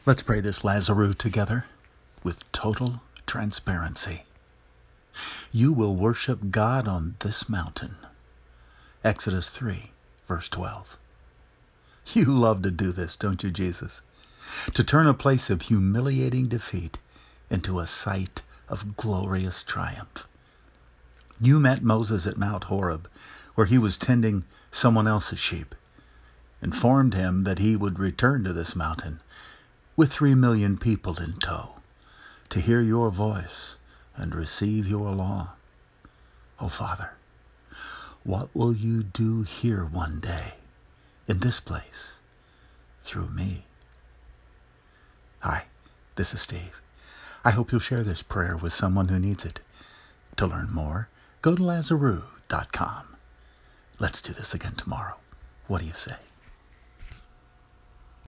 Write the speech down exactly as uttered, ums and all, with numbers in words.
Let's pray this Lazarus together with total transparency. You will worship God on this mountain. Exodus three, verse twelve. You love to do this, don't you, Jesus? To turn a place of humiliating defeat into a site of glorious triumph. You met Moses at Mount Horeb, where he was tending someone else's sheep, informed him that he would return to this mountain with three million people in tow to hear your voice and receive your law. Oh, Father, what will you do here one day, in this place, through me? Hi, this is Steve. I hope you'll share this prayer with someone who needs it. To learn more, go to lazarus dot com. Let's do this again tomorrow. What do you say?